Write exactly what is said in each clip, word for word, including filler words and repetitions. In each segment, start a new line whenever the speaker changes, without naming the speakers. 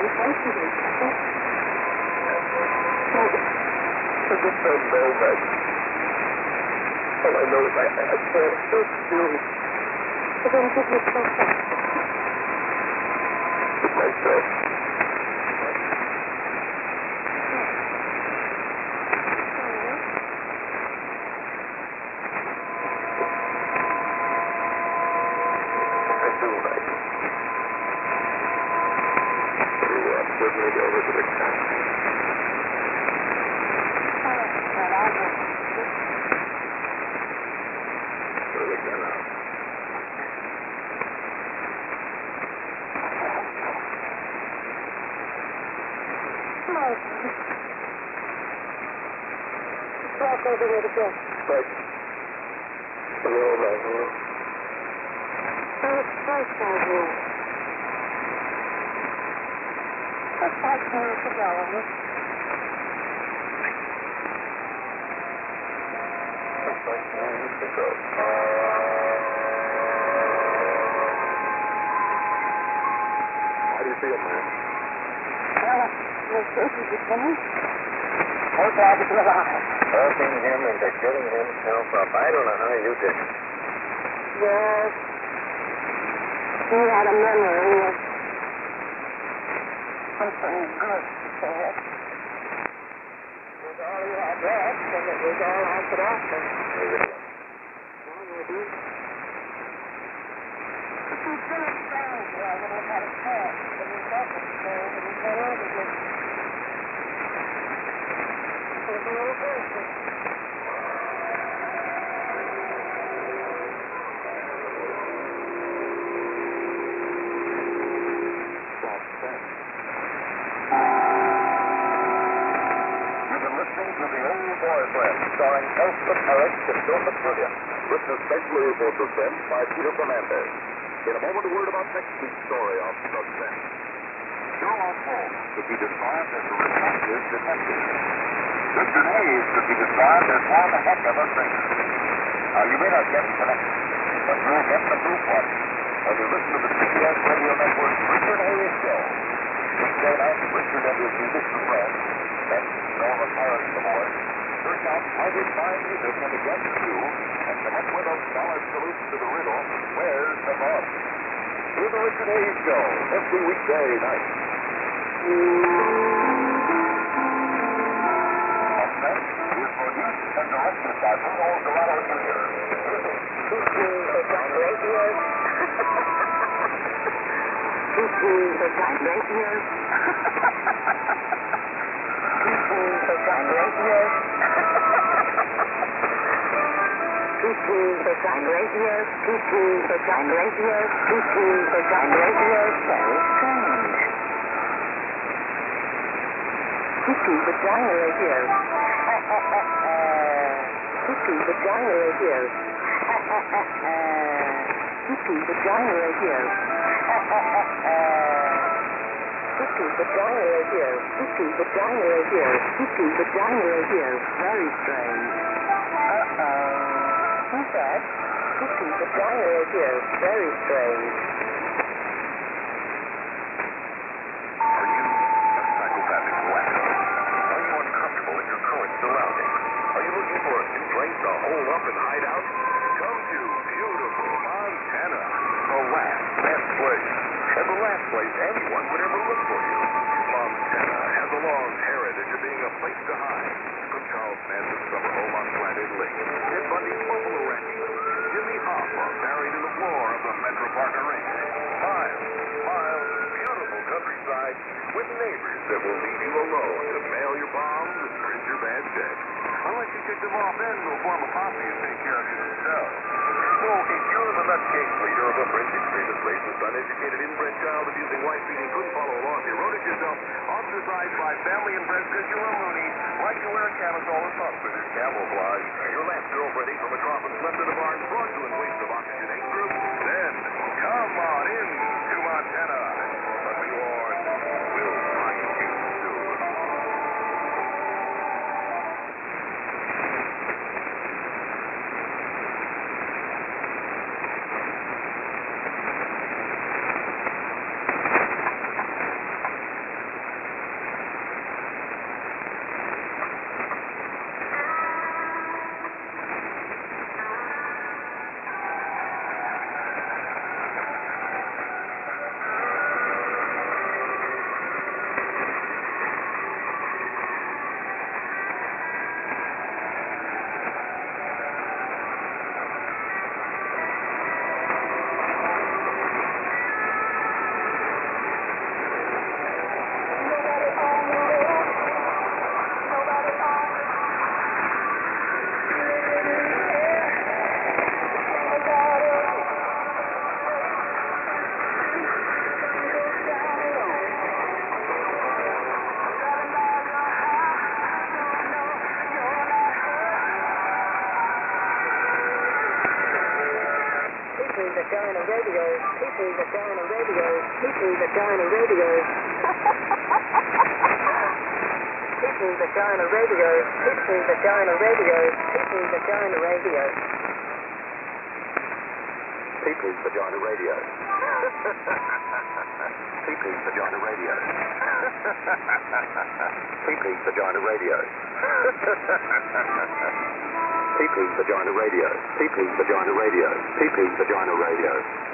conversation with each other.
I just don't know, Meg. All I know is I, I, I can't sit still
So then give yourself up.
with myself. I do, Meg. Through up with me over to the camp.
But I will.
Through the canal.
Let's walk over there together.
Meg. Hello, Meg. Hello.
Oh, it's first I will. Just five minutes ago.
Just like minutes ago. How do you feel, man?
Well, we'll take you with me.
We're glad to be alive. Helping him into getting himself up. I don't know how you did it.
Yes. You had a memory of something good to say. It was all you had left, and it was all I could offer. Well, maybe. But you still explained to I would have had a chance, but you felt it so, and you fell over with it. It was a little person.
You've been listening to The Old Boyfriend, starring Elspeth Harris and Joseph Brilliant. Written especially for Suspense by Peter Fernandez. In a moment, a word about next week's story of Suspense. Sherlock Holmes could be described as a reflective detective. Mister Hayes could be described as one heck of a singer. Now, you may not get the connection, but you'll get the proof one when you listen to the C B S Radio Network's Richard Hayes Show. Weekday night, Richard and his musician friends, and Norma Parrish the voice, search out mighty fine music and against you, and come up with a solid solution to the riddle, where's the bus? Here's the Richard Hayes Show, every weekday night. Suspense is produced and directed by Bruno Dorado Junior
Teaching for blind radios. Teaching for blind radios. Teaching for blind radios. Teaching for blind radios. Teaching for blind radios. Teaching for blind radios. Very strange. Teaching for blind radios. Teaching for blind radios. Teaching for blind radios. Teaching for blind radios. Teaching for blind radios. Teaching for blind radios. Very strange. Uh-oh. Who's that? Teaching for blind radios. Very strange.
Are you a psychopathic wacko? Are you uncomfortable in your current surroundings? Are you looking for a new place to hole up and hide out? Come to beautiful Montana, the last best place, and the last place anyone would ever look for you. Montana has a long heritage of being a place to hide. From Charles Manson's summer home on Flathead Lake, Ted Bundy's Buffalo Ranchman, Jimmy Hoffa buried in the floor of the Metro Parker Range. Miles, miles of beautiful countryside with neighbors that will leave you alone to mail your bombs and print your bad checks. Unless you kick them off then, they'll form a posse and take care of you themselves. So if you're the nutcase leader of a French extremist, racist, uneducated, inbred, child-abusing, wife-beating, couldn't follow along, you wrote it yourself, ostracized by family and friends because you're a loony, like to wear a camisole or socks with your camouflage, your last girlfriend ate from a trough and slept in a barn, fraudulent waste of oxygen age group, then come on in to Montana. But be warned, we'll find you soon.
P Vagina Radio, P P Vagina Radio, P P Vagina Radio. P P Vagina Radio, P P Vagina Radio, P P Vagina Radio.
P P's Vagina Radio. P P's Vagina Radio. P P's Vagina Radio. P P's Vagina Radio. P P's Vagina Radio. P P's Vagina Radio.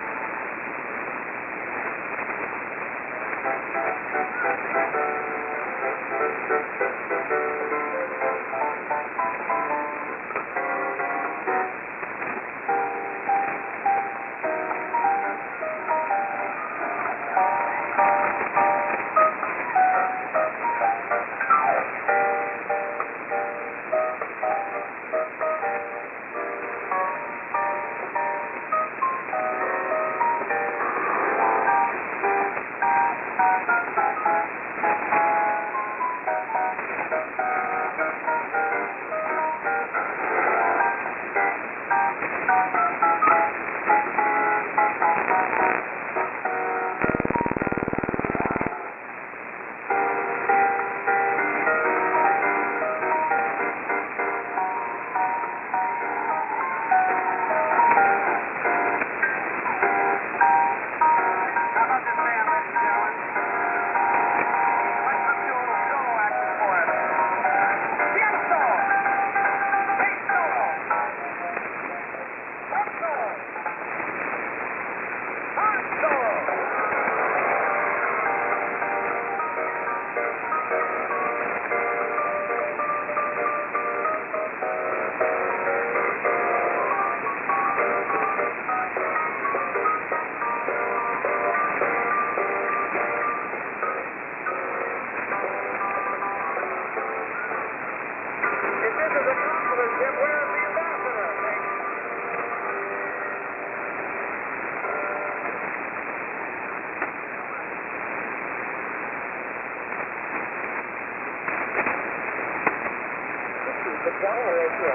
Vagina Radio.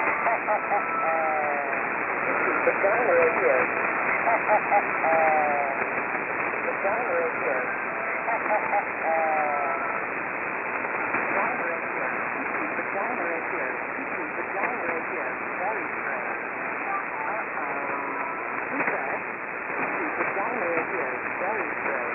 Vagina Radio. Vagina Radio. Vagina Radio. Vagina Radio. Very strange. Uh-oh. Who's that? Vagina Radio. Very strange.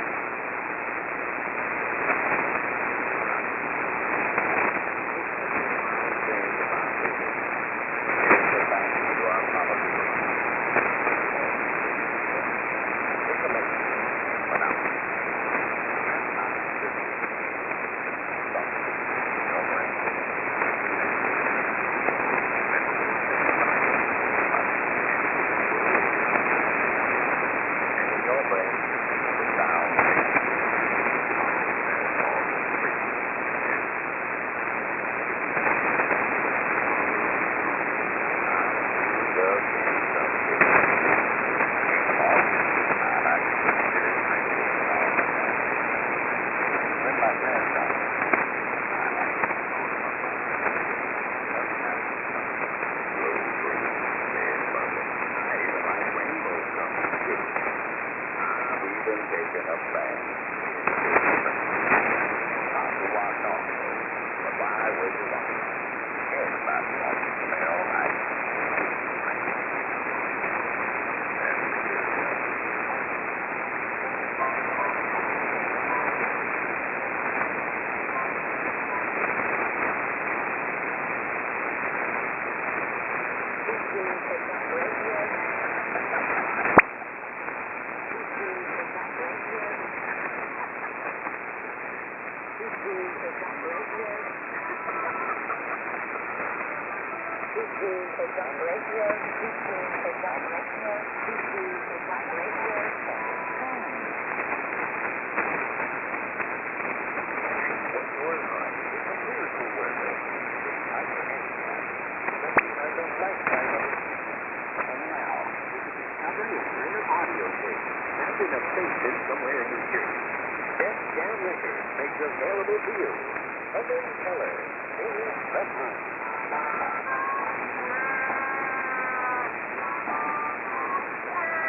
Somewhere in New Jersey. Best Jam Records makes available to you. Other color. That's right.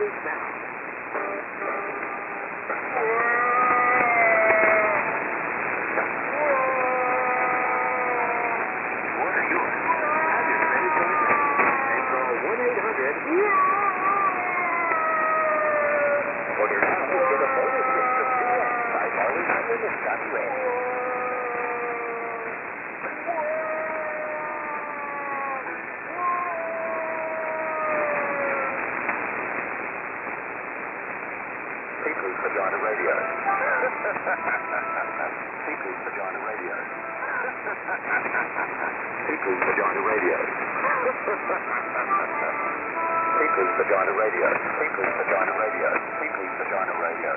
this now.
What are you?
Have your credit card ready and call one eight hundred
Order now to get a bonus gift from Duet by Marley Marley and Johnny Ray. People's Vagina Radio. People's Vagina Radio. People's Vagina Radio. People's Vagina Radio. People's Vagina Radio. People's Vagina Radio.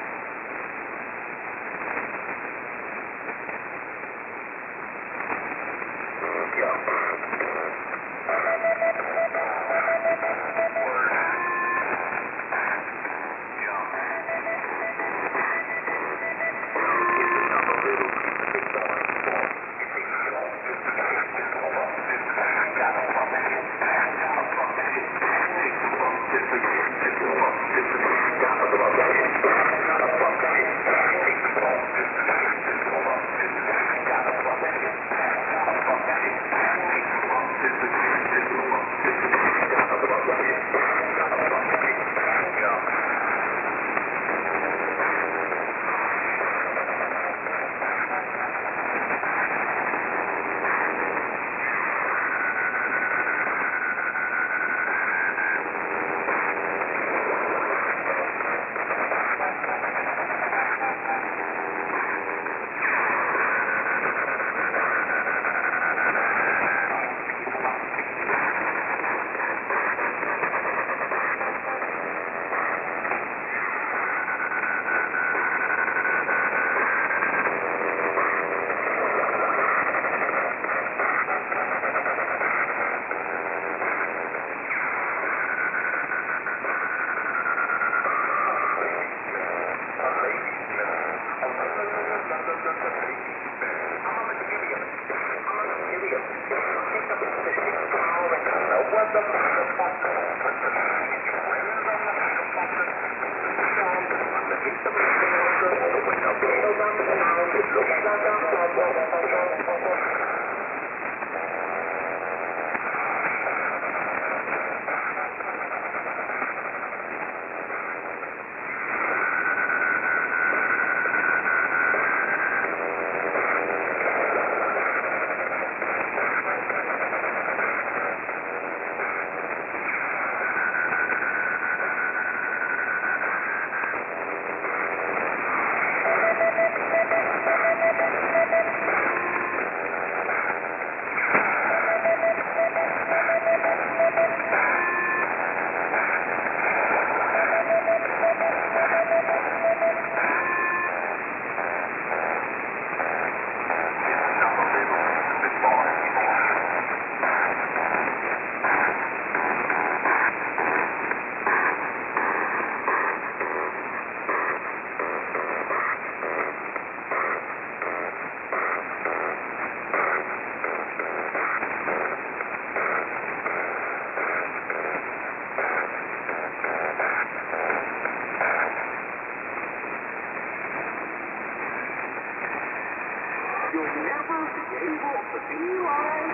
You'll never be able to be like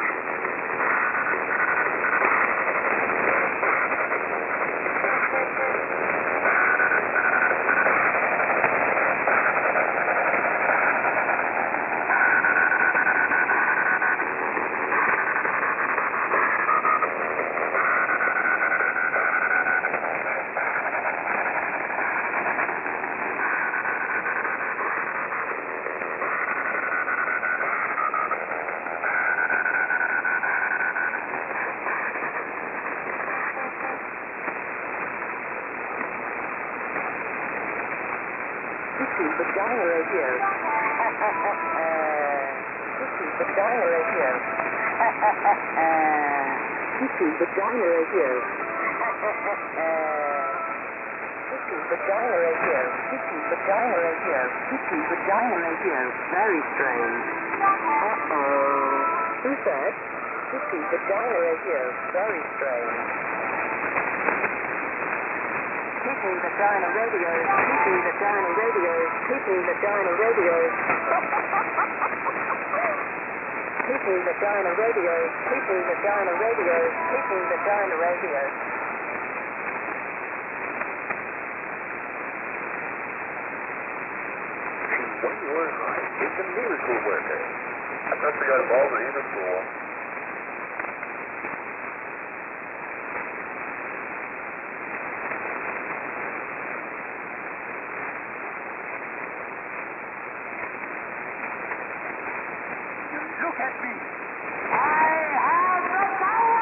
me. This is Vagina Radio. This is Vagina Radio. This is Vagina Radio. This is Vagina Radio. This is Vagina Radio. This is Vagina Radio. Very strange. Uh-oh. Who's that? This is Vagina Radio. Very strange. Teaching vagina radio. Teaching vagina radio. Teaching vagina radio. Teaching vagina radio. Teaching vagina radio. Teaching vagina radio.
When you learn right, it's a miracle worker. I thought they got involved in either school.
Look at me. I have the power!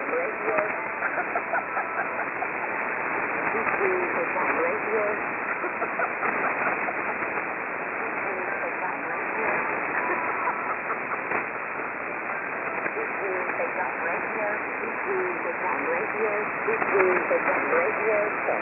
radio. Between the time radio. Between the time radio. Between the time radio. Between the time radio.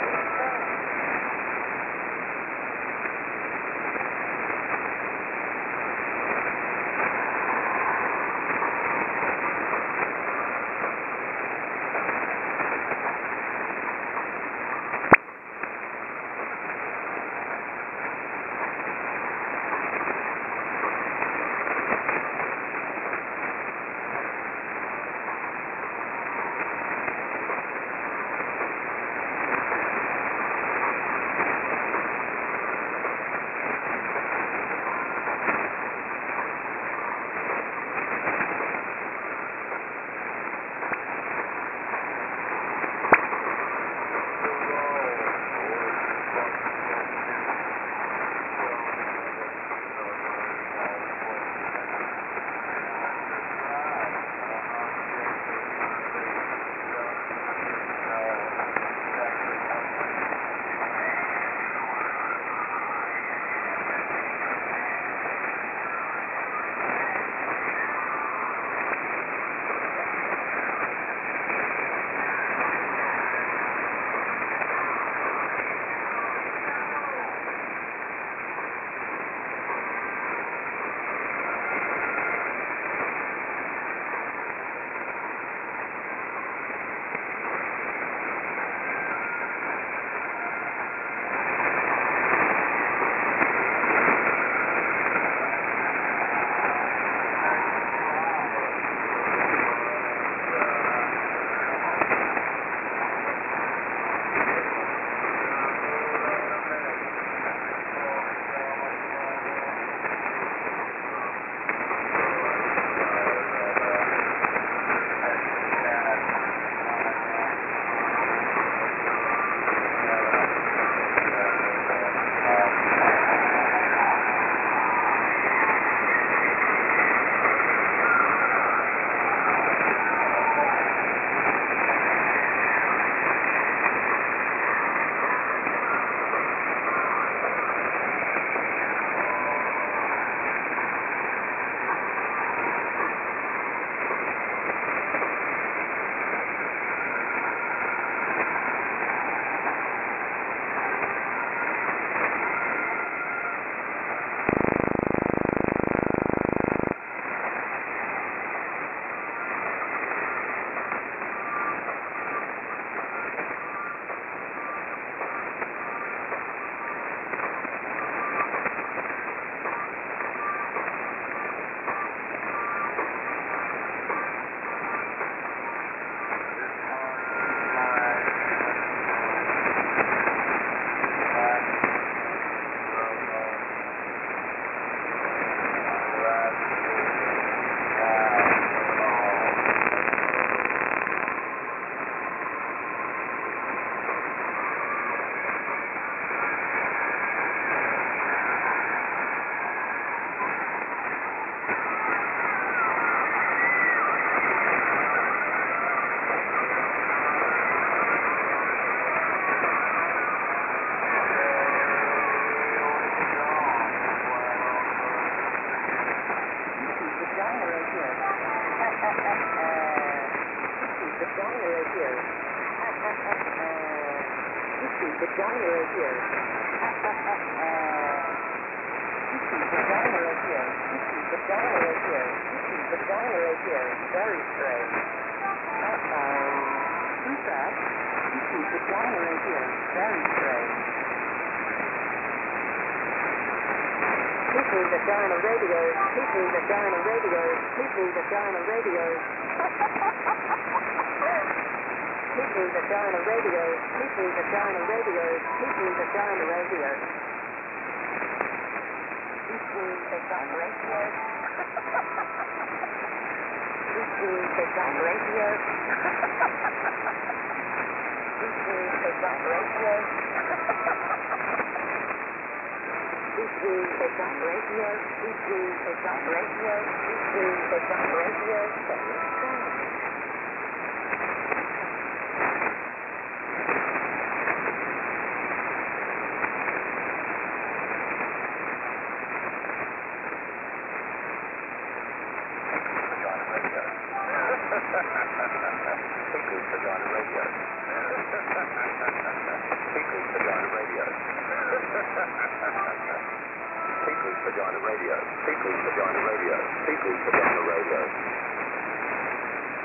vagina right here. This is vagina right here. This is vagina right here. This is vagina right here. Very strange. Uh-oh. Who's that? This is vagina right here. Very strange. This is vagina radio. This is vagina radio. This is vagina radio. This is vagina radio. This is vagina radio. This is vagina radio. This is vagina radio. This is vagina radio. This is vagina radio. This is vagina radio. This is vagina radio. This is vagina radio.
Tinkling Vagina Radio. Tinkling Vagina Radio. Tinkling Vagina Radio. Tinkling Vagina Radio. Tinkling Vagina Radio.